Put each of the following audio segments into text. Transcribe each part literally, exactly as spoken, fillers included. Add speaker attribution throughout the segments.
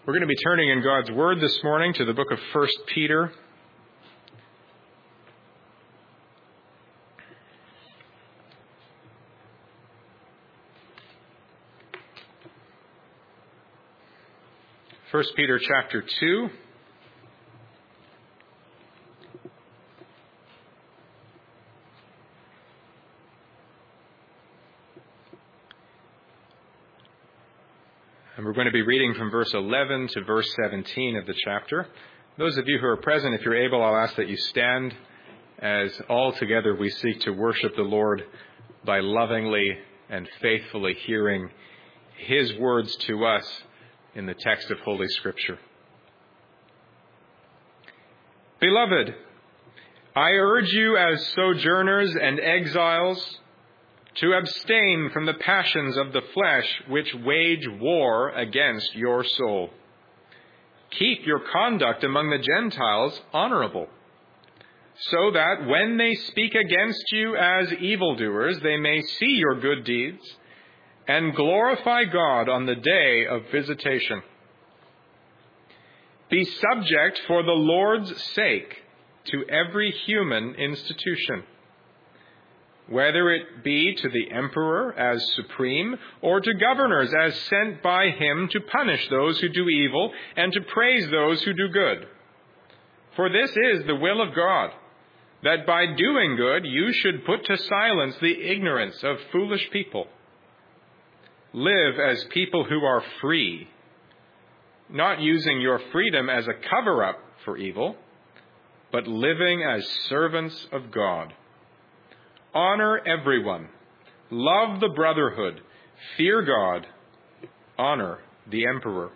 Speaker 1: We're going to be turning in God's Word this morning to the book of First Peter. First Peter chapter two. And we're going to be reading from verse eleven to verse seventeen of the chapter. Those of you who are present, if you're able, I'll ask that you stand as all together we seek to worship the Lord by lovingly and faithfully hearing His words to us in the text of Holy Scripture. Beloved, I urge you as sojourners and exiles to abstain from the passions of the flesh which wage war against your soul. Keep your conduct among the Gentiles honorable, so that when they speak against you as evildoers, they may see your good deeds and glorify God on the day of visitation. Be subject for the Lord's sake to every human institution, whether it be to the emperor as supreme, or to governors as sent by him to punish those who do evil and to praise those who do good. For this is the will of God, that by doing good you should put to silence the ignorance of foolish people. Live as people who are free, not using your freedom as a cover-up for evil, but living as servants of God. Honor everyone. Love the brotherhood. Fear God. Honor the emperor.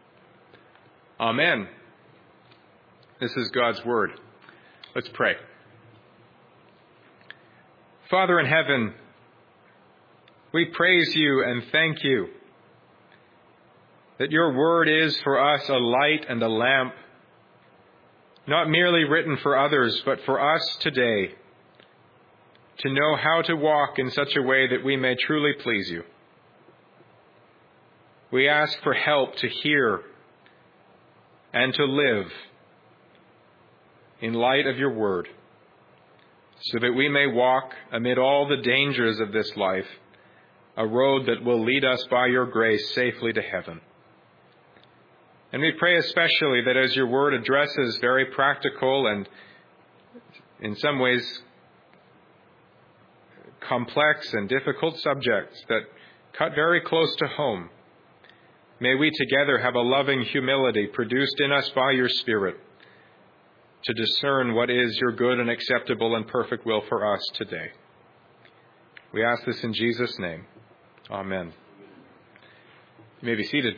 Speaker 1: Amen. This is God's word. Let's pray. Father in heaven, we praise you and thank you that your word is for us a light and a lamp, not merely written for others, but for us today, to know how to walk in such a way that we may truly please you. We ask for help to hear and to live in light of your word, so that we may walk amid all the dangers of this life, a road that will lead us by your grace safely to heaven. And we pray especially that as your word addresses very practical and in some ways complex and difficult subjects that cut very close to home, may we together have a loving humility produced in us by your Spirit to discern what is your good and acceptable and perfect will for us today. We ask this in Jesus' name. Amen. You may be seated.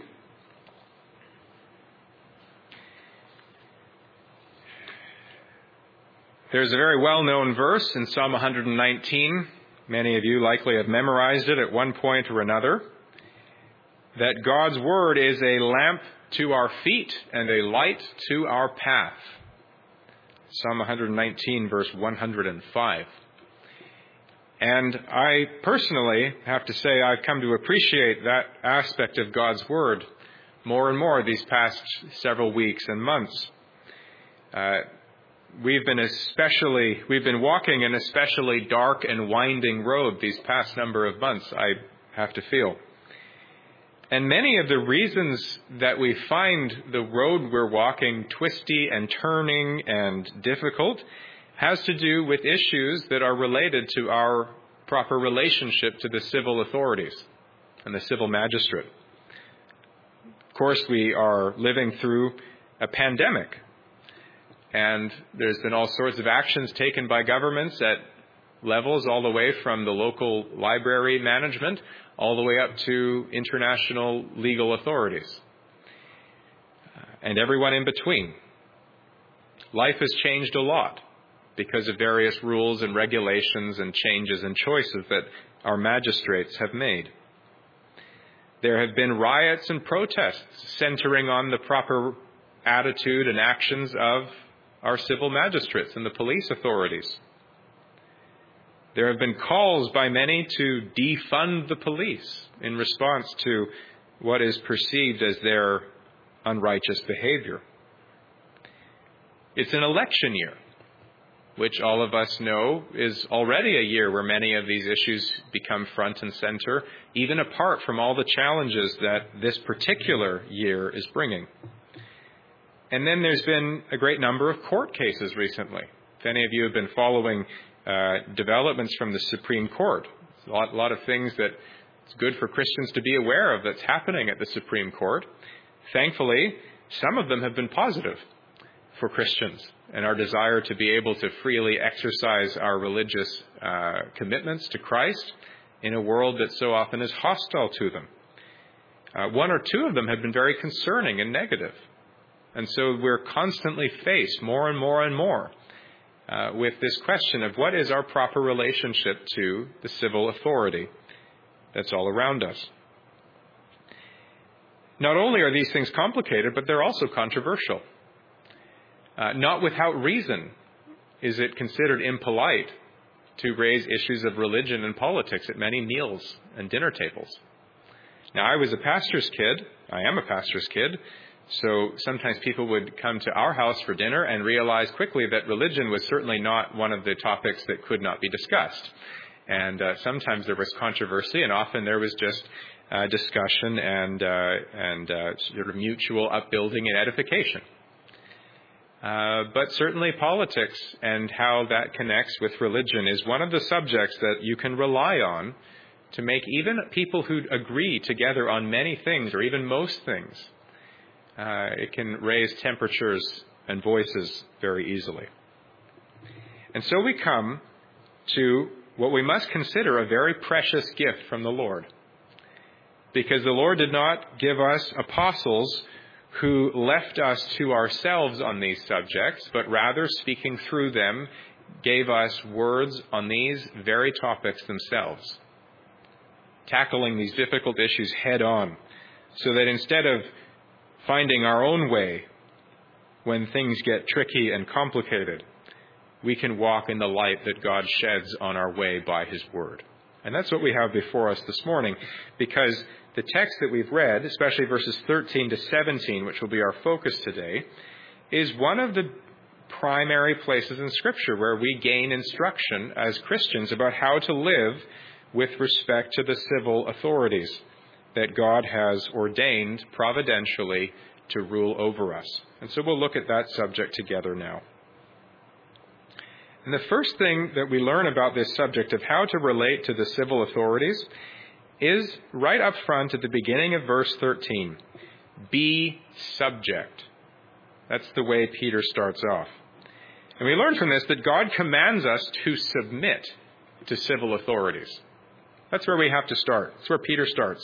Speaker 1: There's a very well-known verse in Psalm one nineteen. Many of you likely have memorized it at one point or another, that God's word is a lamp to our feet and a light to our path. Psalm one nineteen, verse one hundred five. And I personally have to say I've come to appreciate that aspect of God's word more and more these past several weeks and months. Uh, We've been especially, we've been walking an especially dark and winding road these past number of months, I have to feel. And many of the reasons that we find the road we're walking twisty and turning and difficult has to do with issues that are related to our proper relationship to the civil authorities and the civil magistrate. Of course, we are living through a pandemic. And there's been all sorts of actions taken by governments at levels all the way from the local library management all the way up to international legal authorities and everyone in between. Life has changed a lot because of various rules and regulations and changes and choices that our magistrates have made. There have been riots and protests centering on the proper attitude and actions of our civil magistrates and the police authorities. There have been calls by many to defund the police in response to what is perceived as their unrighteous behavior. It's an election year, which all of us know is already a year where many of these issues become front and center, even apart from all the challenges that this particular year is bringing. And then there's been a great number of court cases recently. If any of you have been following uh, developments from the Supreme Court, a lot, a lot of things that it's good for Christians to be aware of that's happening at the Supreme Court. Thankfully, some of them have been positive for Christians and our desire to be able to freely exercise our religious uh, commitments to Christ in a world that so often is hostile to them. Uh, one or two of them have been very concerning and negative. And so we're constantly faced more and more and more uh, with this question of what is our proper relationship to the civil authority that's all around us. Not only are these things complicated, but they're also controversial. Uh, not without reason is it considered impolite to raise issues of religion and politics at many meals and dinner tables. Now, I was a pastor's kid. I am a pastor's kid. So sometimes people would come to our house for dinner and realize quickly that religion was certainly not one of the topics that could not be discussed. And uh, sometimes there was controversy, and often there was just uh, discussion and uh, and uh, sort of mutual upbuilding and edification. Uh, but certainly politics and how that connects with religion is one of the subjects that you can rely on to make even people who agree together on many things, or even most things, uh, it can raise temperatures and voices very easily. And so we come to what we must consider a very precious gift from the Lord. Because the Lord did not give us apostles who left us to ourselves on these subjects, but rather, speaking through them, gave us words on these very topics themselves, tackling these difficult issues head on, so that instead of finding our own way when things get tricky and complicated, we can walk in the light that God sheds on our way by His Word. And that's what we have before us this morning, because the text that we've read, especially verses thirteen to seventeen, which will be our focus today, is one of the primary places in Scripture where we gain instruction as Christians about how to live with respect to the civil authorities that God has ordained providentially to rule over us. And so we'll look at that subject together now. And the first thing that we learn about this subject of how to relate to the civil authorities is right up front at the beginning of verse thirteen. Be subject. That's the way Peter starts off. And we learn from this that God commands us to submit to civil authorities. That's where we have to start. That's where Peter starts.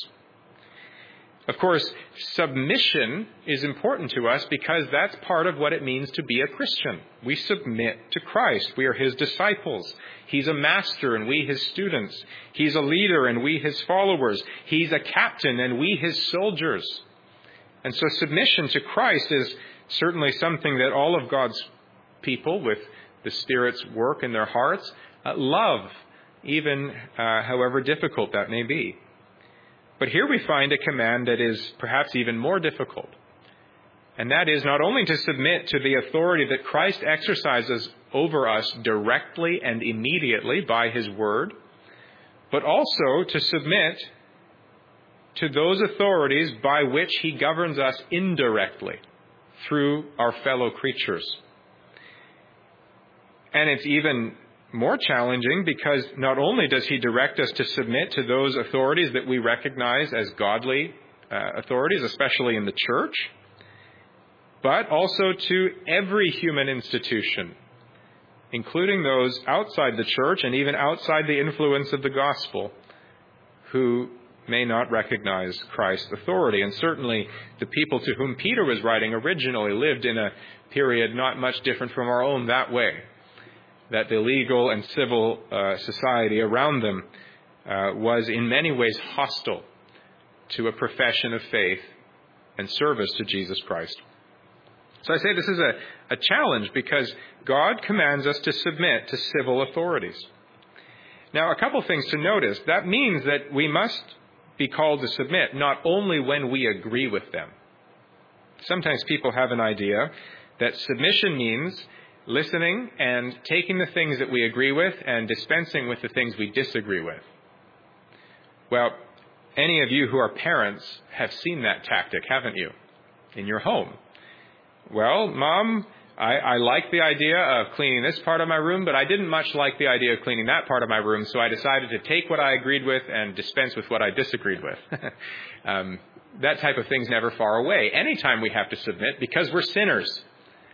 Speaker 1: Of course, submission is important to us because that's part of what it means to be a Christian. We submit to Christ. We are His disciples. He's a master and we His students. He's a leader and we His followers. He's a captain and we His soldiers. And so submission to Christ is certainly something that all of God's people with the Spirit's work in their hearts uh, love, even uh, however difficult that may be. But here we find a command that is perhaps even more difficult. And that is not only to submit to the authority that Christ exercises over us directly and immediately by His Word, but also to submit to those authorities by which He governs us indirectly through our fellow creatures. And it's even more challenging because not only does He direct us to submit to those authorities that we recognize as godly uh, authorities, especially in the church, but also to every human institution, including those outside the church and even outside the influence of the gospel, who may not recognize Christ's authority. And certainly the people to whom Peter was writing originally lived in a period not much different from our own that way, that the legal and civil uh, society around them uh, was in many ways hostile to a profession of faith and service to Jesus Christ. So I say this is a, a challenge because God commands us to submit to civil authorities. Now, a couple things to notice. That means that we must be called to submit not only when we agree with them. Sometimes people have an idea that submission means listening and taking the things that we agree with and dispensing with the things we disagree with. Well, any of you who are parents have seen that tactic, haven't you, in your home? Well, Mom, I, I like the idea of cleaning this part of my room, but I didn't much like the idea of cleaning that part of my room, so I decided to take what I agreed with and dispense with what I disagreed with. um, that type of thing's never far away. Anytime we have to submit, because we're sinners.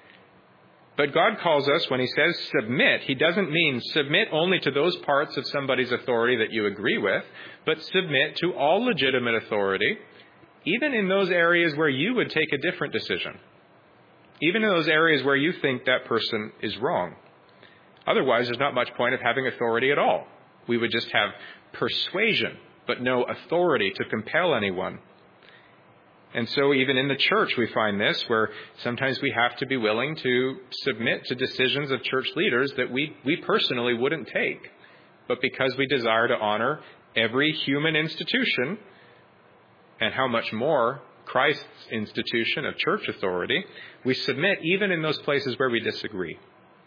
Speaker 1: But God calls us, when he says submit, he doesn't mean submit only to those parts of somebody's authority that you agree with, but submit to all legitimate authority, even in those areas where you would take a different decision. Even in those areas where you think that person is wrong. Otherwise, there's not much point of having authority at all. We would just have persuasion, but no authority to compel anyone. And so even in the church we find this, where sometimes we have to be willing to submit to decisions of church leaders that we, we personally wouldn't take. But because we desire to honor every human institution, and how much more Christ's institution of church authority, we submit even in those places where we disagree.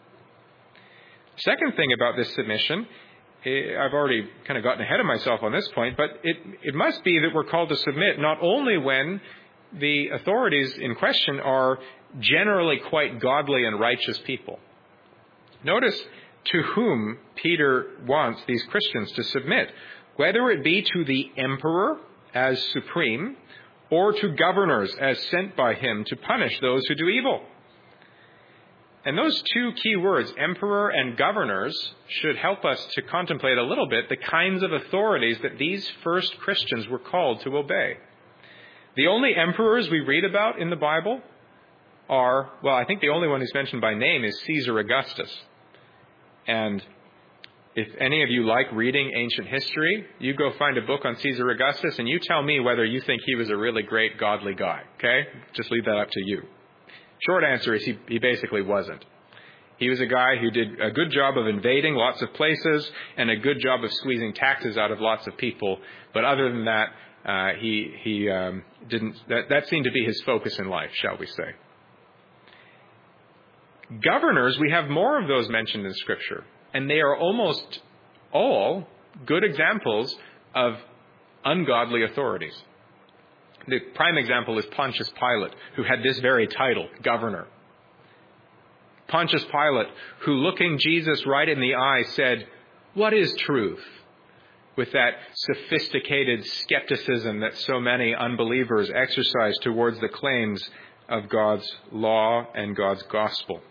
Speaker 1: Second thing about this submission, I've already kind of gotten ahead of myself on this point, but it, it must be that we're called to submit not only when the authorities in question are generally quite godly and righteous people. Notice to whom Peter wants these Christians to submit, whether it be to the emperor as supreme or to governors as sent by him to punish those who do evil. And those two key words, emperor and governors, should help us to contemplate a little bit the kinds of authorities that these first Christians were called to obey. The only emperors we read about in the Bible are, well, I think the only one who's mentioned by name is Caesar Augustus. And if any of you like reading ancient history, you go find a book on Caesar Augustus and you tell me whether you think he was a really great godly guy, okay? Just leave that up to you. Short answer is he, he basically wasn't. He was a guy who did a good job of invading lots of places and a good job of squeezing taxes out of lots of people. But other than that, uh, he he um, didn't. That, that seemed to be his focus in life, shall we say? Governors, we have more of those mentioned in Scripture, and they are almost all good examples of ungodly authorities. The prime example is Pontius Pilate, who had this very title, governor. Pontius Pilate, who looking Jesus right in the eye said, "What is truth?" with that sophisticated skepticism that so many unbelievers exercise towards the claims of God's law and God's gospel.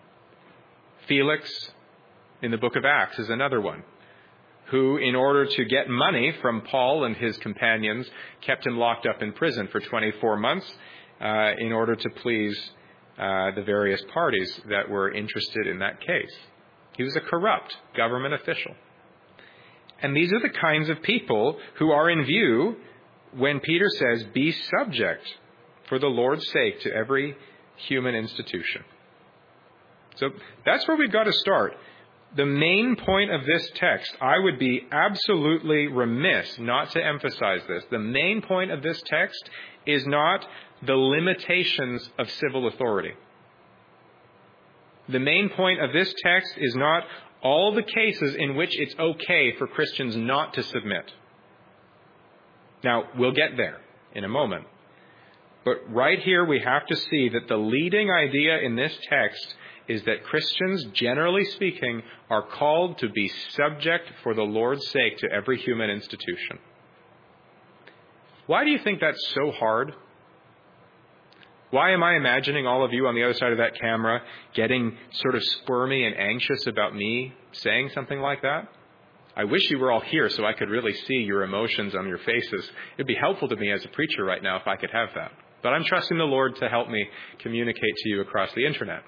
Speaker 1: Felix, in the book of Acts, is another one, who, in order to get money from Paul and his companions, kept him locked up in prison for twenty-four months uh, in order to please uh, the various parties that were interested in that case. He was a corrupt government official. And these are the kinds of people who are in view when Peter says, "Be subject for the Lord's sake to every human institution." So that's where we've got to start. The main point of this text, I would be absolutely remiss not to emphasize this. The main point of this text is not the limitations of civil authority. The main point of this text is not all the cases in which it's okay for Christians not to submit. Now, we'll get there in a moment. But right here we have to see that the leading idea in this text is that Christians, generally speaking, are called to be subject for the Lord's sake to every human institution. Why do you think that's so hard? Why am I imagining all of you on the other side of that camera getting sort of squirmy and anxious about me saying something like that? I wish you were all here so I could really see your emotions on your faces. It'd be helpful to me as a preacher right now if I could have that. But I'm trusting the Lord to help me communicate to you across the internet.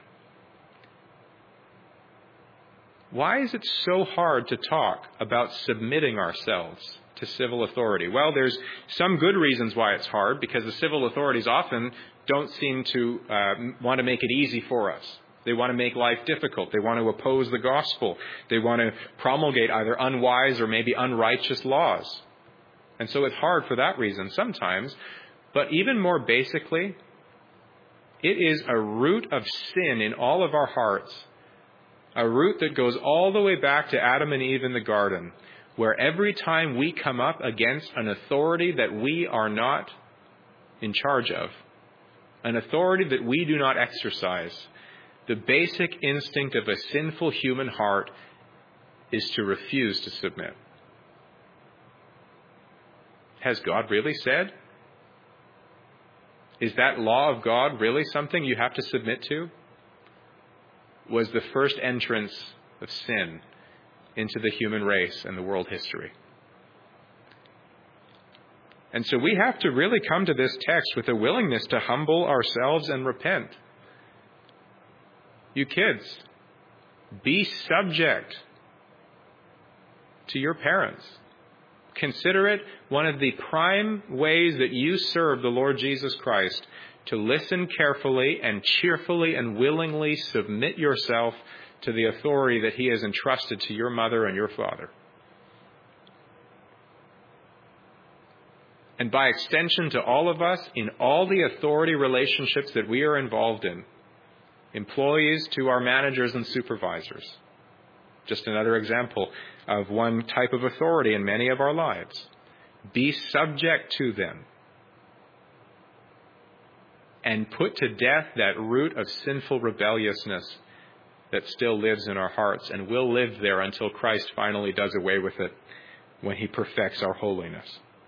Speaker 1: Why is it so hard to talk about submitting ourselves to civil authority? Well, there's some good reasons why it's hard, because the civil authorities often don't seem to uh, want to make it easy for us. They want to make life difficult. They want to oppose the gospel. They want to promulgate either unwise or maybe unrighteous laws. And so it's hard for that reason sometimes. But even more basically, It is a root of sin in all of our hearts, a root that goes all the way back to Adam and Eve in the garden, where every time we come up against an authority that we are not in charge of, an authority that we do not exercise, the basic instinct of a sinful human heart is to refuse to submit. Has God really said? Is that law of God really something you have to submit to? Was the first entrance of sin into the human race and the world history. And so we have to really come to this text with a willingness to humble ourselves and repent. You kids, be subject to your parents. Consider it one of the prime ways that you serve the Lord Jesus Christ, to listen carefully and cheerfully and willingly submit yourself to the authority that He has entrusted to your mother and your father. And by extension to all of us in all the authority relationships that we are involved in, employees to our managers and supervisors. Just another example of one type of authority in many of our lives. Be subject to them. And put to death that root of sinful rebelliousness that still lives in our hearts and will live there until Christ finally does away with it when He perfects our holiness.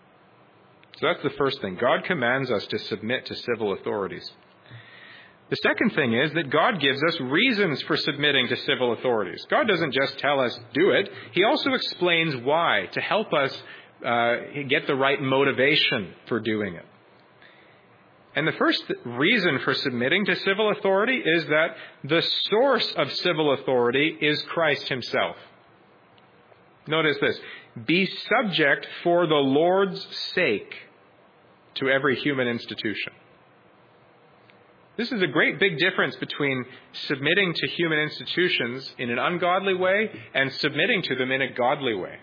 Speaker 1: So that's the first thing. God commands us to submit to civil authorities. The second thing is that God gives us reasons for submitting to civil authorities. God doesn't just tell us, do it. He also explains why, to help us uh, get the right motivation for doing it. And the first reason for submitting to civil authority is that the source of civil authority is Christ Himself. Notice this. Be subject for the Lord's sake to every human institution. This is a great big difference between submitting to human institutions in an ungodly way and submitting to them in a godly way.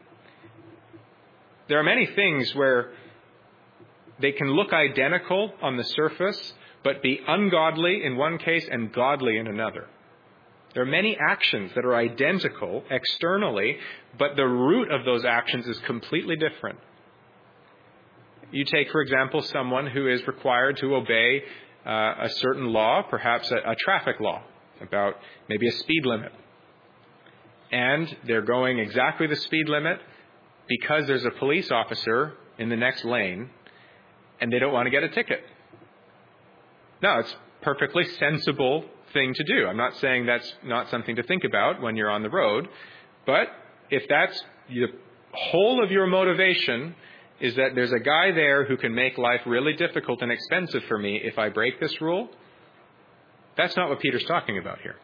Speaker 1: There are many things where they can look identical on the surface, but be ungodly in one case and godly in another. There are many actions that are identical externally, but the root of those actions is completely different. You take, for example, someone who is required to obey uh, a certain law, perhaps a, a traffic law, about maybe a speed limit. And they're going exactly the speed limit because there's a police officer in the next lane, and they don't want to get a ticket. No, it's a perfectly sensible thing to do. I'm not saying that's not something to think about when you're on the road, but if that's the whole of your motivation is that there's a guy there who can make life really difficult and expensive for me if I break this rule, that's not what Peter's talking about here.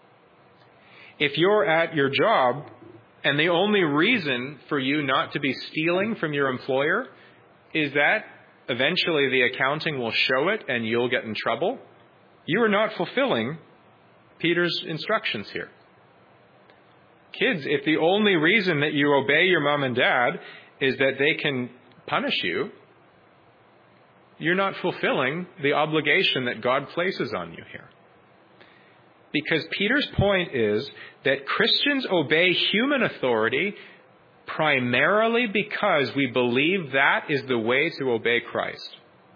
Speaker 1: If you're at your job and the only reason for you not to be stealing from your employer is that eventually the accounting will show it and you'll get in trouble, you are not fulfilling Peter's instructions here. Kids, if the only reason that you obey your mom and dad is that they can punish you, you're not fulfilling the obligation that God places on you here. Because Peter's point is that Christians obey human authority primarily because we believe that is the way to obey Christ.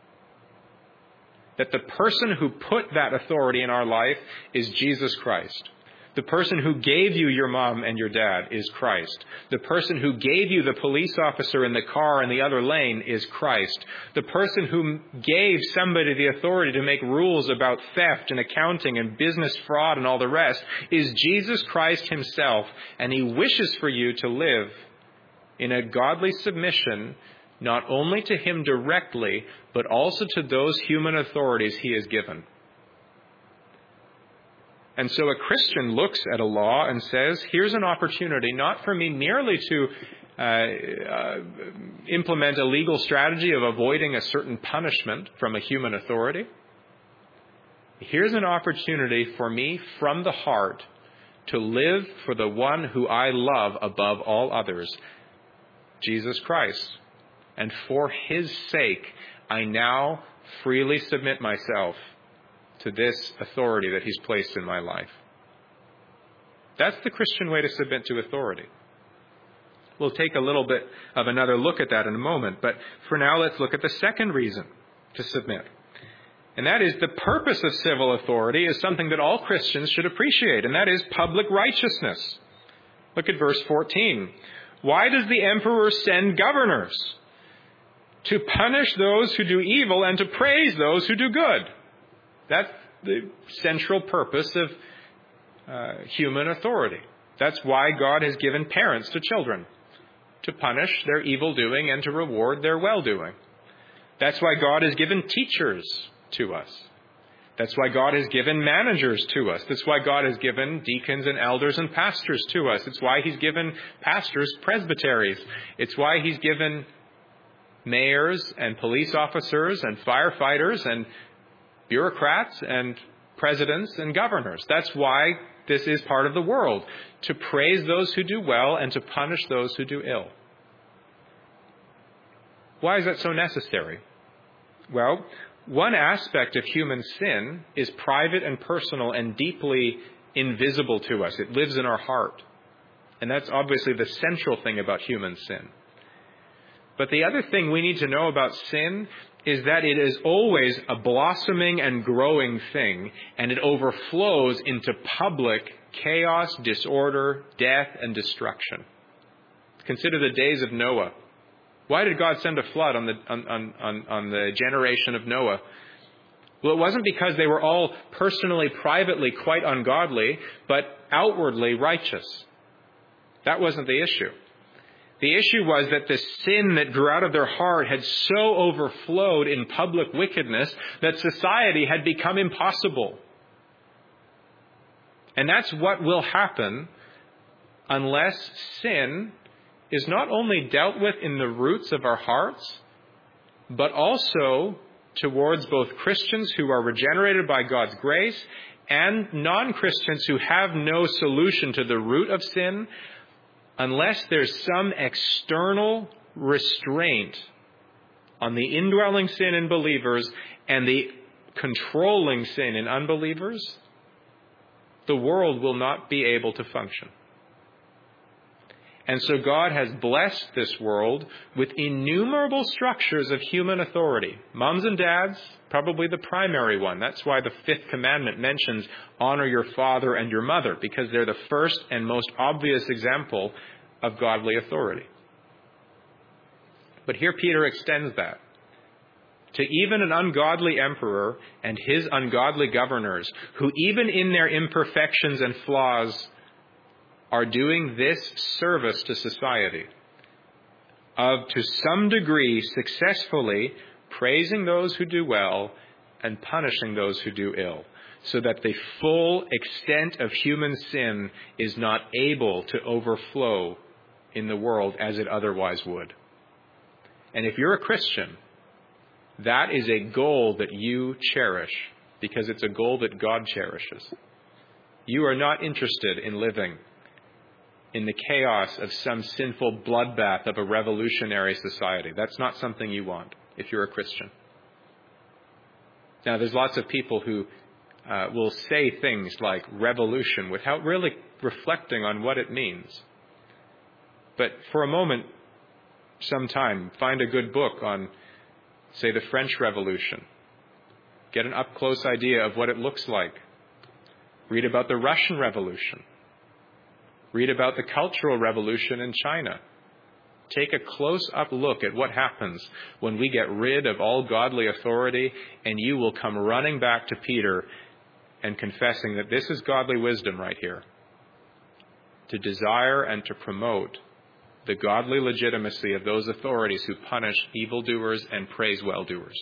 Speaker 1: That the person who put that authority in our life is Jesus Christ. The person who gave you your mom and your dad is Christ. The person who gave you the police officer in the car in the other lane is Christ. The person who gave somebody the authority to make rules about theft and accounting and business fraud and all the rest is Jesus Christ Himself. And He wishes for you to live in a godly submission, not only to Him directly, but also to those human authorities He has given. And so a Christian looks at a law and says, here's an opportunity not for me merely to uh, uh, implement a legal strategy of avoiding a certain punishment from a human authority. Here's an opportunity for me from the heart to live for the one who I love above all others, Jesus Christ. And for His sake, I now freely submit myself to this authority that he's placed in my life. That's the Christian way to submit to authority. We'll take a little bit of another look at that in a moment, but for now let's look at the second reason to submit. And that is the purpose of civil authority is something that all Christians should appreciate, and that is public righteousness. Look at verse fourteen. Why does the emperor send governors? To punish those who do evil and to praise those who do good. That's the central purpose of uh, human authority. That's why God has given parents to children, to punish their evil doing and to reward their well-doing. That's why God has given teachers to us. That's why God has given managers to us. That's why God has given deacons and elders and pastors to us. It's why he's given pastors presbyteries. It's why he's given mayors and police officers and firefighters and bureaucrats and presidents and governors. That's why this is part of the world, to praise those who do well and to punish those who do ill. Why is that so necessary? Well, one aspect of human sin is private and personal and deeply invisible to us. It lives in our heart. And that's obviously the central thing about human sin. But the other thing we need to know about sin is that it is always a blossoming and growing thing, and it overflows into public chaos, disorder, death, and destruction. Consider the days of Noah. Why did God send a flood on the on, on, on the generation of Noah? Well, it wasn't because they were all personally, privately quite ungodly, but outwardly righteous. That wasn't the issue. The issue was that the sin that grew out of their heart had so overflowed in public wickedness that society had become impossible. And that's what will happen unless sin is not only dealt with in the roots of our hearts, but also towards both Christians who are regenerated by God's grace and non-Christians who have no solution to the root of sin, unless there's some external restraint on the indwelling sin in believers and the controlling sin in unbelievers, the world will not be able to function. And so God has blessed this world with innumerable structures of human authority. Moms and dads, probably the primary one. That's why the fifth commandment mentions honor your father and your mother, because they're the first and most obvious example of godly authority. But here Peter extends that to even an ungodly emperor and his ungodly governors, who even in their imperfections and flaws are doing this service to society of, to some degree, successfully praising those who do well and punishing those who do ill, so that the full extent of human sin is not able to overflow in the world as it otherwise would. And if you're a Christian, that is a goal that you cherish, because it's a goal that God cherishes. You are not interested in living in the chaos of some sinful bloodbath of a revolutionary society. That's not something you want if you're a Christian. Now, there's lots of people who uh, will say things like revolution without really reflecting on what it means. But for a moment, sometime, find a good book on, say, the French Revolution. Get an up-close idea of what it looks like. Read about the Russian Revolution. Read about the Cultural Revolution in China. Take a close-up look at what happens when we get rid of all godly authority, and you will come running back to Peter and confessing that this is godly wisdom right here. To desire and to promote the godly legitimacy of those authorities who punish evildoers and praise well-doers.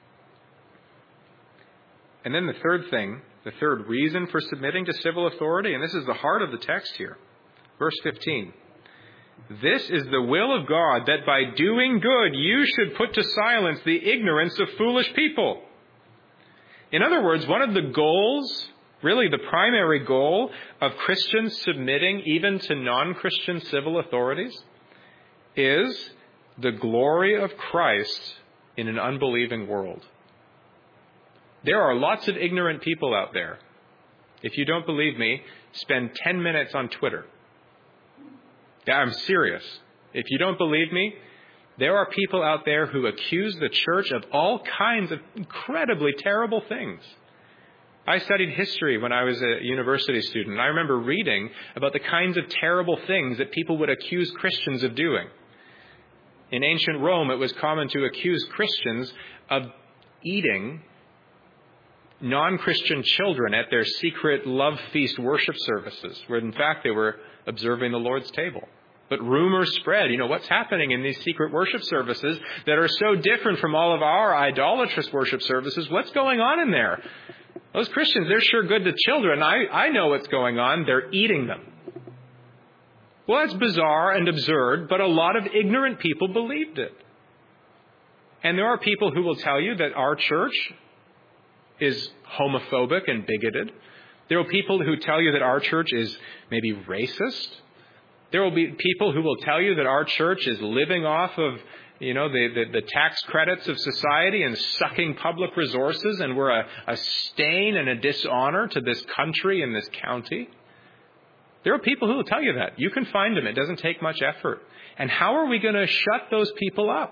Speaker 1: And then the third thing, the third reason for submitting to civil authority, and this is the heart of the text here. Verse fifteen. This is the will of God, that by doing good you should put to silence the ignorance of foolish people. In other words, one of the goals, really the primary goal of Christians submitting even to non-Christian civil authorities, is the glory of Christ in an unbelieving world. There are lots of ignorant people out there. If you don't believe me, spend ten minutes on Twitter. Yeah, I'm serious. If you don't believe me, there are people out there who accuse the church of all kinds of incredibly terrible things. I studied history when I was a university student, and I remember reading about the kinds of terrible things that people would accuse Christians of doing. In ancient Rome, it was common to accuse Christians of eating non-Christian children at their secret love feast worship services, where in fact they were observing the Lord's table. But rumors spread, you know, what's happening in these secret worship services that are so different from all of our idolatrous worship services? What's going on in there? Those Christians, they're sure good to children. I, I know what's going on. They're eating them. Well, that's bizarre and absurd, but a lot of ignorant people believed it. And there are people who will tell you that our church is homophobic and bigoted. There are people who tell you that our church is maybe racist. There will be people who will tell you that our church is living off of, you know, the, the, the tax credits of society and sucking public resources, and we're a, a stain and a dishonor to this country and this county. There are people who will tell you that. You can find them. It doesn't take much effort. And how are we going to shut those people up?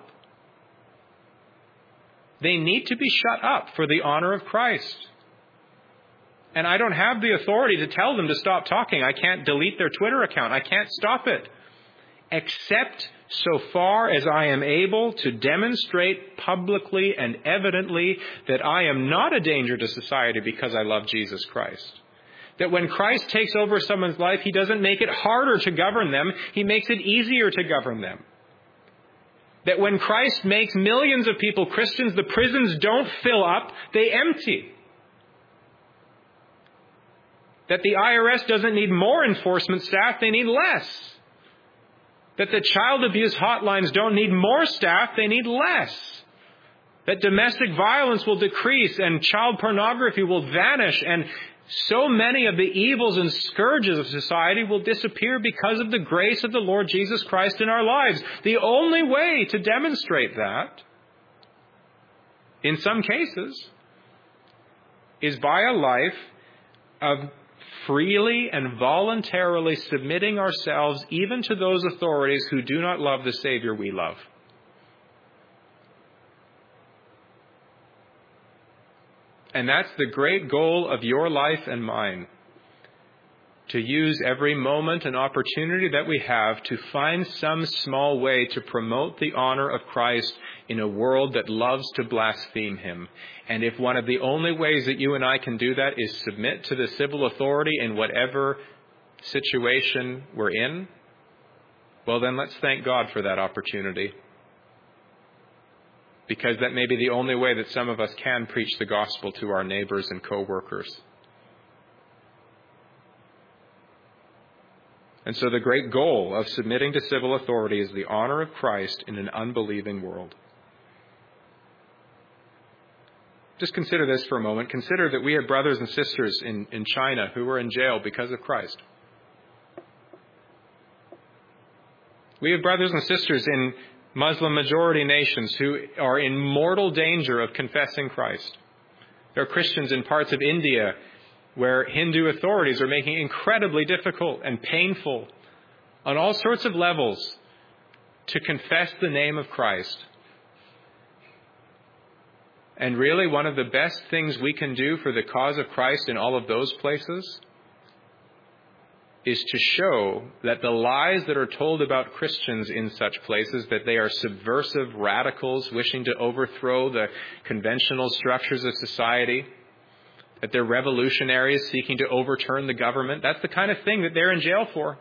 Speaker 1: They need to be shut up for the honor of Christ. And I don't have the authority to tell them to stop talking. I can't delete their Twitter account. I can't stop it. Except so far as I am able to demonstrate publicly and evidently that I am not a danger to society because I love Jesus Christ. That when Christ takes over someone's life, He doesn't make it harder to govern them. He makes it easier to govern them. That when Christ makes millions of people Christians, the prisons don't fill up, they empty. That the I R S doesn't need more enforcement staff, they need less. That the child abuse hotlines don't need more staff, they need less. That domestic violence will decrease and child pornography will vanish, and so many of the evils and scourges of society will disappear because of the grace of the Lord Jesus Christ in our lives. The only way to demonstrate that, in some cases, is by a life of freely and voluntarily submitting ourselves even to those authorities who do not love the Savior we love. And that's the great goal of your life and mine. To use every moment and opportunity that we have to find some small way to promote the honor of Christ in a world that loves to blaspheme Him. And if one of the only ways that you and I can do that is submit to the civil authority in whatever situation we're in, well then let's thank God for that opportunity. Because that may be the only way that some of us can preach the gospel to our neighbors and co-workers. And so the great goal of submitting to civil authority is the honor of Christ in an unbelieving world. Just consider this for a moment. Consider that we have brothers and sisters in, in China who are in jail because of Christ. We have brothers and sisters in Muslim majority nations who are in mortal danger of confessing Christ. There are Christians in parts of India where Hindu authorities are making it incredibly difficult and painful on all sorts of levels to confess the name of Christ. And really, one of the best things we can do for the cause of Christ in all of those places is to show that the lies that are told about Christians in such places, that they are subversive radicals wishing to overthrow the conventional structures of society, that they're revolutionaries seeking to overturn the government, that's the kind of thing that they're in jail for.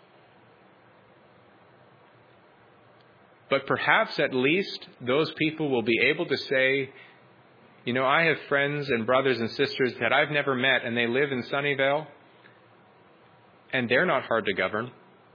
Speaker 1: But perhaps at least those people will be able to say, you know, I have friends and brothers and sisters that I've never met, and they live in Sunnyvale, and they're not hard to govern.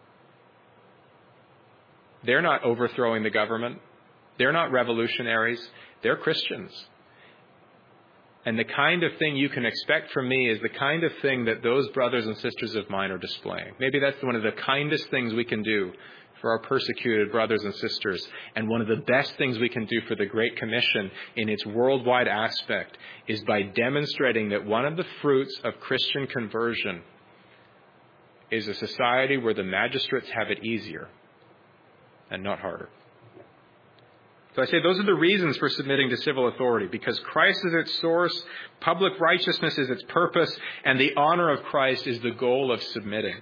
Speaker 1: They're not overthrowing the government. They're not revolutionaries. They're Christians. And the kind of thing you can expect from me is the kind of thing that those brothers and sisters of mine are displaying. Maybe that's one of the kindest things we can do for our persecuted brothers and sisters. And one of the best things we can do for the Great Commission in its worldwide aspect is by demonstrating that one of the fruits of Christian conversion is a society where the magistrates have it easier and not harder. So I say those are the reasons for submitting to civil authority, because Christ is its source, public righteousness is its purpose, and the honor of Christ is the goal of submitting.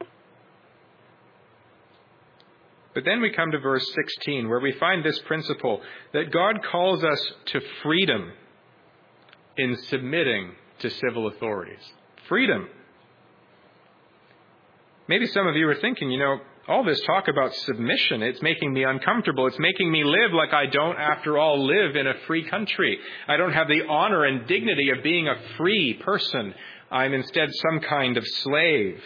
Speaker 1: But then we come to verse sixteen, where we find this principle that God calls us to freedom in submitting to civil authorities. Freedom. Maybe some of you are thinking, you know, all this talk about submission, it's making me uncomfortable. It's making me live like I don't, after all, live in a free country. I don't have the honor and dignity of being a free person. I'm instead some kind of slave.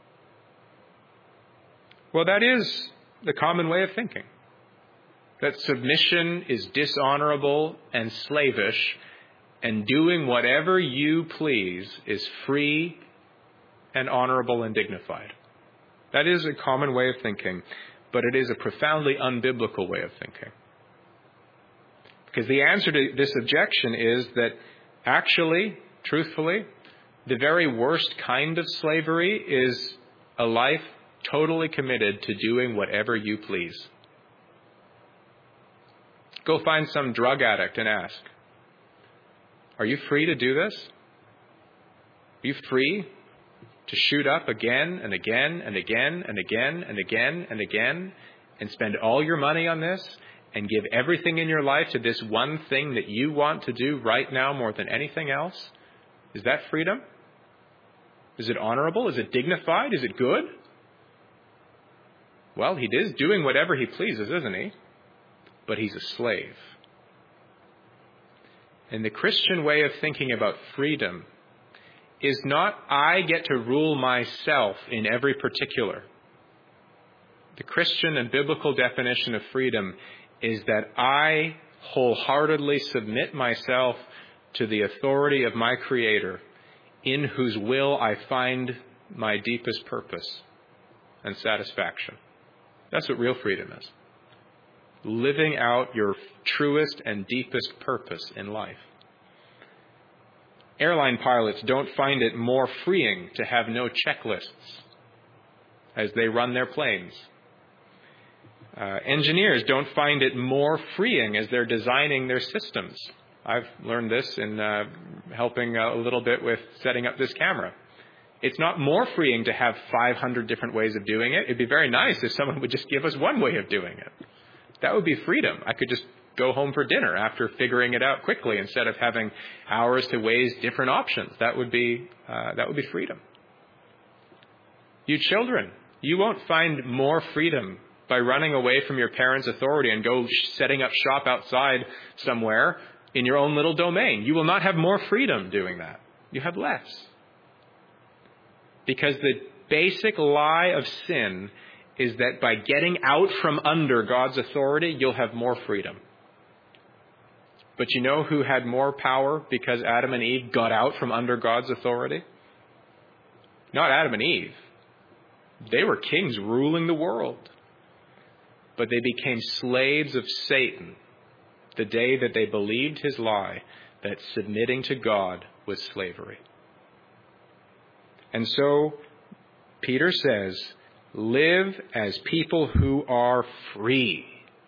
Speaker 1: Well, that is the common way of thinking. That submission is dishonorable and slavish, and doing whatever you please is free and honorable and dignified. That is a common way of thinking, but it is a profoundly unbiblical way of thinking. Because the answer to this objection is that actually, truthfully, the very worst kind of slavery is a life totally committed to doing whatever you please. Go find some drug addict and ask, are you free to do this? Are you free to shoot up again and again and again and again and again and again and spend all your money on this and give everything in your life to this one thing that you want to do right now more than anything else? Is that freedom? Is it honorable? Is it dignified? Is it good? Well, he is doing whatever he pleases, isn't he? But he's a slave. And the Christian way of thinking about freedom is not I get to rule myself in every particular. The Christian and biblical definition of freedom is that I wholeheartedly submit myself to the authority of my Creator, in whose will I find my deepest purpose and satisfaction. That's what real freedom is. Living out your truest and deepest purpose in life. Airline pilots don't find it more freeing to have no checklists as they run their planes. Uh, engineers don't find it more freeing as they're designing their systems. I've learned this in uh, helping a little bit with setting up this camera. It's not more freeing to have five hundred different ways of doing it. It'd be very nice if someone would just give us one way of doing it. That would be freedom. I could just go home for dinner after figuring it out quickly instead of having hours to weigh different options. That would be uh, that would be freedom. You children, you won't find more freedom by running away from your parents' authority and go setting up shop outside somewhere in your own little domain. You will not have more freedom doing that. You have less. Because the basic lie of sin is that by getting out from under God's authority, you'll have more freedom. But you know who had more power because Adam and Eve got out from under God's authority? Not Adam and Eve. They were kings ruling the world. But they became slaves of Satan the day that they believed his lie that submitting to God was slavery. And so Peter says, live as people who are free.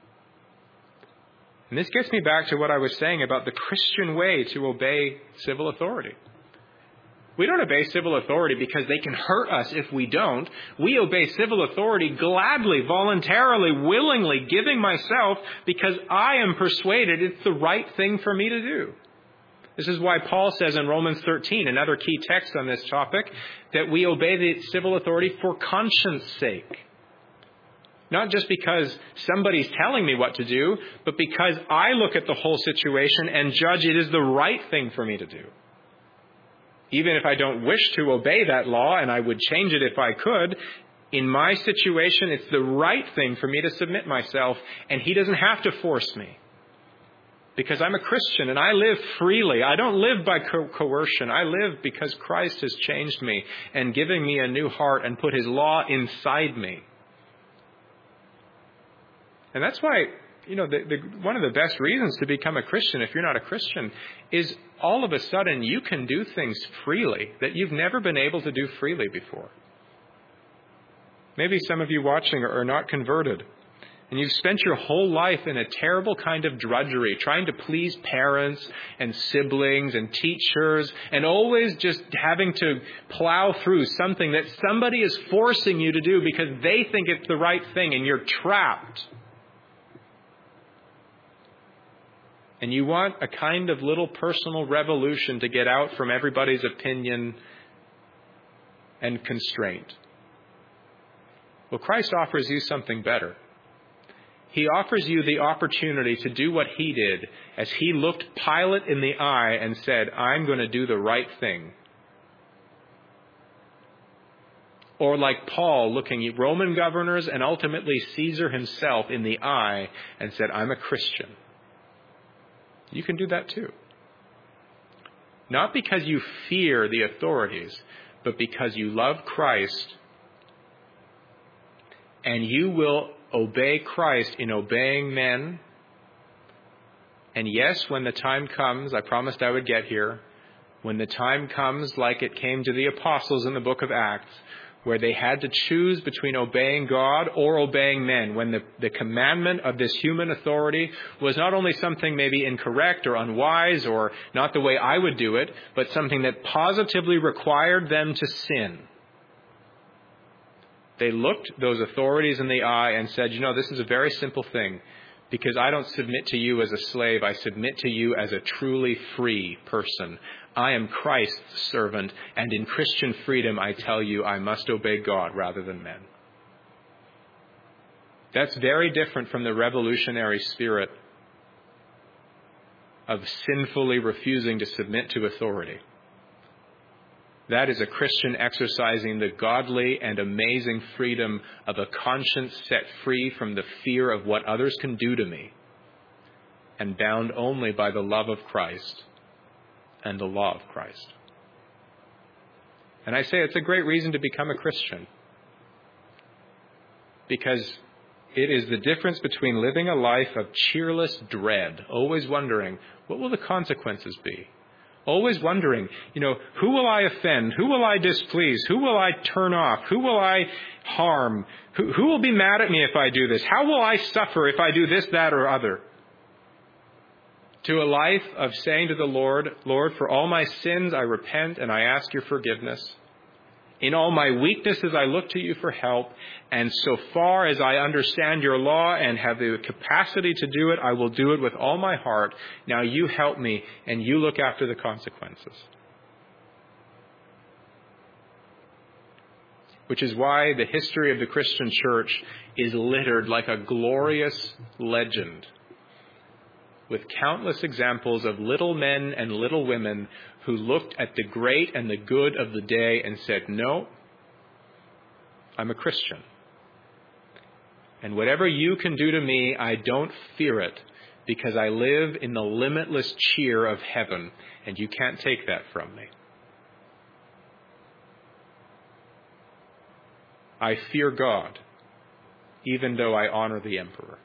Speaker 1: And this gets me back to what I was saying about the Christian way to obey civil authority. We don't obey civil authority because they can hurt us if we don't. We obey civil authority gladly, voluntarily, willingly, giving myself because I am persuaded it's the right thing for me to do. This is why Paul says in Romans thirteen, another key text on this topic, that we obey the civil authority for conscience sake. Not just because somebody's telling me what to do, but because I look at the whole situation and judge it is the right thing for me to do. Even if I don't wish to obey that law, and I would change it if I could, in my situation, it's the right thing for me to submit myself, and he doesn't have to force me. Because I'm a Christian and I live freely. I don't live by co- coercion. I live because Christ has changed me and given me a new heart and put his law inside me. And that's why, you know, the, the, one of the best reasons to become a Christian, if you're not a Christian, is all of a sudden you can do things freely that you've never been able to do freely before. Maybe some of you watching are not converted, and you've spent your whole life in a terrible kind of drudgery, trying to please parents and siblings and teachers, and always just having to plow through something that somebody is forcing you to do because they think it's the right thing, and you're trapped. And you want a kind of little personal revolution to get out from everybody's opinion and constraint. Well, Christ offers you something better. He offers you the opportunity to do what he did as he looked Pilate in the eye and said, I'm going to do the right thing. Or like Paul looking at Roman governors and ultimately Caesar himself in the eye and said, I'm a Christian. You can do that too. Not because you fear the authorities, but because you love Christ, and you will obey Christ in obeying men. And yes, when the time comes, I promised I would get here, when the time comes like it came to the apostles in the book of Acts, where they had to choose between obeying God or obeying men, when the, the commandment of this human authority was not only something maybe incorrect or unwise or not the way I would do it, but something that positively required them to sin. They looked those authorities in the eye and said, you know, this is a very simple thing. Because I don't submit to you as a slave. I submit to you as a truly free person. I am Christ's servant. And in Christian freedom, I tell you, I must obey God rather than men. That's very different from the revolutionary spirit of sinfully refusing to submit to authority. That is a Christian exercising the godly and amazing freedom of a conscience set free from the fear of what others can do to me and bound only by the love of Christ and the law of Christ. And I say it's a great reason to become a Christian, because it is the difference between living a life of cheerless dread, always wondering, what will the consequences be? Always wondering, you know, who will I offend? Who will I displease? Who will I turn off? Who will I harm? Who, who will be mad at me if I do this? How will I suffer if I do this, that, or other? To a life of saying to the Lord, Lord, for all my sins I repent and I ask your forgiveness. In all my weaknesses I look to you for help, and so far as I understand your law and have the capacity to do it, I will do it with all my heart. Now you help me, and you look after the consequences. Which is why the history of the Christian church is littered like a glorious legend, with countless examples of little men and little women who looked at the great and the good of the day and said, no, I'm a Christian. And whatever you can do to me, I don't fear it, because I live in the limitless cheer of heaven, and you can't take that from me. I fear God, even though I honor the emperor.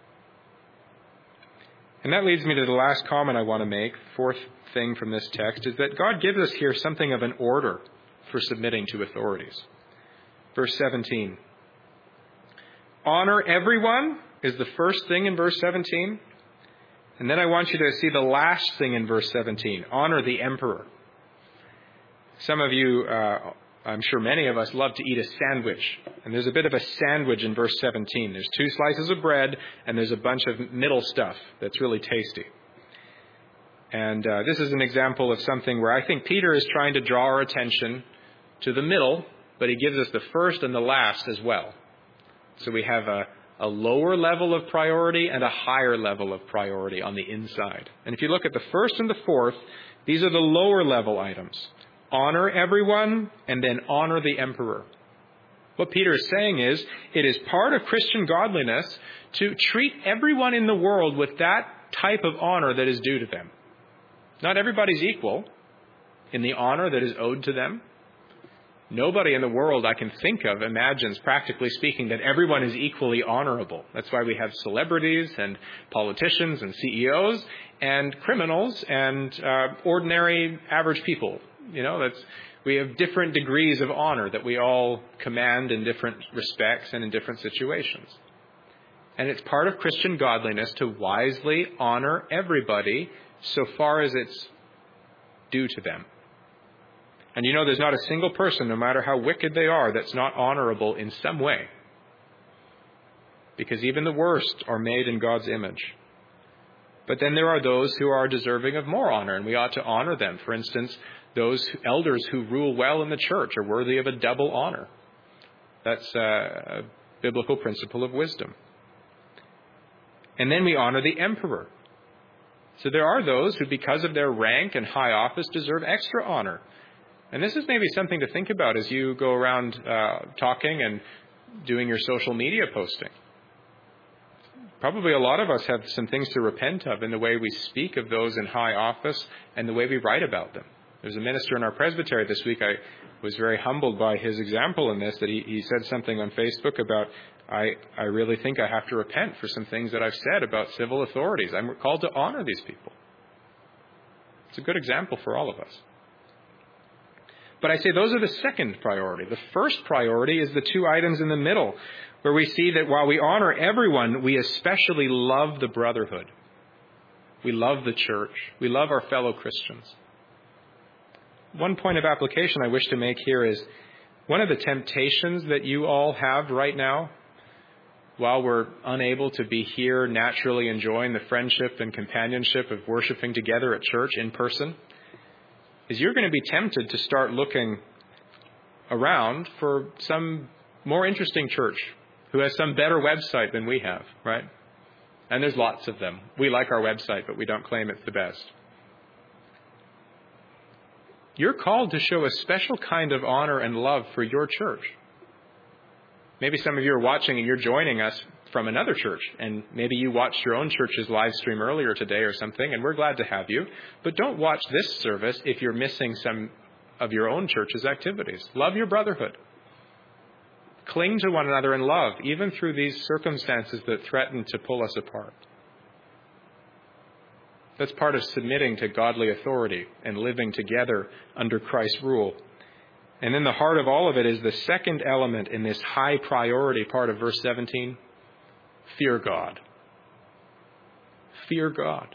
Speaker 1: And that leads me to the last comment I want to make, fourth thing from this text, is that God gives us here something of an order for submitting to authorities. Verse seventeen. Honor everyone is the first thing in verse seventeen. And then I want you to see the last thing in verse seventeen. Honor the emperor. Some of you, uh, I'm sure many of us, love to eat a sandwich. And there's a bit of a sandwich in verse seventeen. There's two slices of bread and there's a bunch of middle stuff that's really tasty. And uh, this is an example of something where I think Peter is trying to draw our attention to the middle, but he gives us the first and the last as well. So we have a, a lower level of priority and a higher level of priority on the inside. And if you look at the first and the fourth, these are the lower level items. Honor everyone, and then honor the emperor. What Peter is saying is, it is part of Christian godliness to treat everyone in the world with that type of honor that is due to them. Not everybody's equal in the honor that is owed to them. Nobody in the world I can think of imagines, practically speaking, that everyone is equally honorable. That's why we have celebrities and politicians and C E Os and criminals and uh, ordinary average people. You know, that's we have different degrees of honor that we all command in different respects and in different situations. And it's part of Christian godliness to wisely honor everybody so far as it's due to them. And you know, there's not a single person, no matter how wicked they are, that's not honorable in some way. Because even the worst are made in God's image. But then there are those who are deserving of more honor, and we ought to honor them. For instance, those elders who rule well in the church are worthy of a double honor. That's a biblical principle of wisdom. And then we honor the emperor. So there are those who, because of their rank and high office, deserve extra honor. And this is maybe something to think about as you go around uh, talking and doing your social media posting. Probably a lot of us have some things to repent of in the way we speak of those in high office and the way we write about them. There's a minister in our presbytery this week. I was very humbled by his example in this, that he, he said something on Facebook about, I, I really think I have to repent for some things that I've said about civil authorities. I'm called to honor these people. It's a good example for all of us. But I say those are the second priority. The first priority is the two items in the middle, where we see that while we honor everyone, we especially love the brotherhood. We love the church. We love our fellow Christians. One point of application I wish to make here is one of the temptations that you all have right now, while we're unable to be here naturally enjoying the friendship and companionship of worshiping together at church in person, is you're going to be tempted to start looking around for some more interesting church who has some better website than we have, right? And there's lots of them. We like our website, but we don't claim it's the best. You're called to show a special kind of honor and love for your church. Maybe some of you are watching and you're joining us from another church, and maybe you watched your own church's live stream earlier today or something, and we're glad to have you. But don't watch this service if you're missing some of your own church's activities. Love your brotherhood. Cling to one another in love, even through these circumstances that threaten to pull us apart. That's part of submitting to godly authority and living together under Christ's rule. And then the heart of all of it is the second element in this high priority part of verse seventeen. Fear God. Fear God.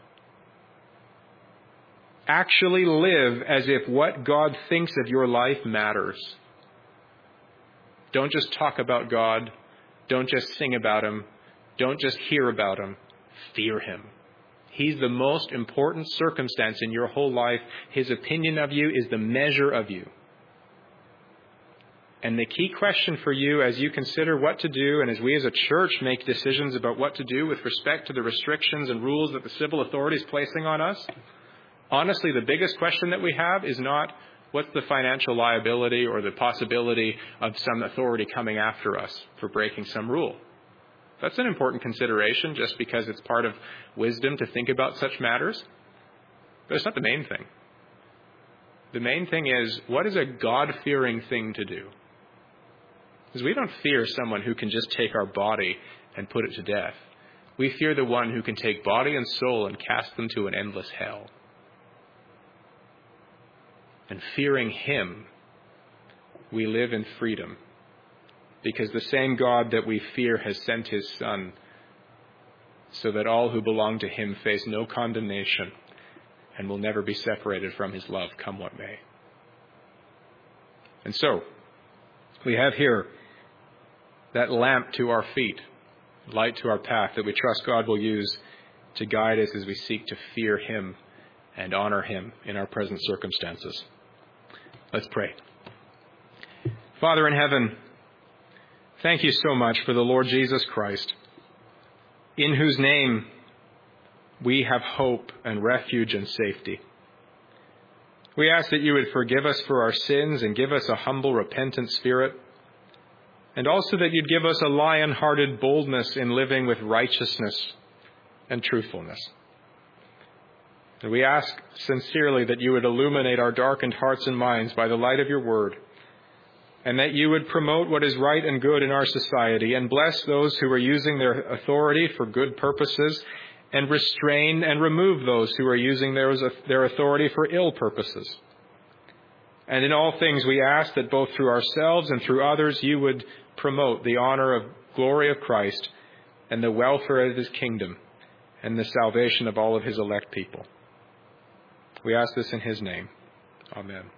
Speaker 1: Actually live as if what God thinks of your life matters. Don't just talk about God. Don't just sing about Him. Don't just hear about Him. Fear Him. He's the most important circumstance in your whole life. His opinion of you is the measure of you. And the key question for you as you consider what to do, and as we as a church make decisions about what to do with respect to the restrictions and rules that the civil authority is placing on us, honestly, the biggest question that we have is not what's the financial liability or the possibility of some authority coming after us for breaking some rule. That's an important consideration just because it's part of wisdom to think about such matters. But it's not the main thing. The main thing is, what is a God-fearing thing to do? Because we don't fear someone who can just take our body and put it to death. We fear the one who can take body and soul and cast them to an endless hell. And fearing Him, we live in freedom. Because the same God that we fear has sent His Son so that all who belong to Him face no condemnation and will never be separated from His love, come what may. And so, we have here that lamp to our feet, light to our path that we trust God will use to guide us as we seek to fear Him and honor Him in our present circumstances. Let's pray. Father in heaven, thank you so much for the Lord Jesus Christ, in whose name we have hope and refuge and safety. We ask that you would forgive us for our sins and give us a humble, repentant spirit, and also that you'd give us a lion-hearted boldness in living with righteousness and truthfulness. And we ask sincerely that you would illuminate our darkened hearts and minds by the light of your word, and that you would promote what is right and good in our society, and bless those who are using their authority for good purposes, and restrain and remove those who are using their, their authority for ill purposes. And in all things we ask that both through ourselves and through others you would promote the honor of glory of Christ and the welfare of his kingdom and the salvation of all of his elect people. We ask this in his name. Amen.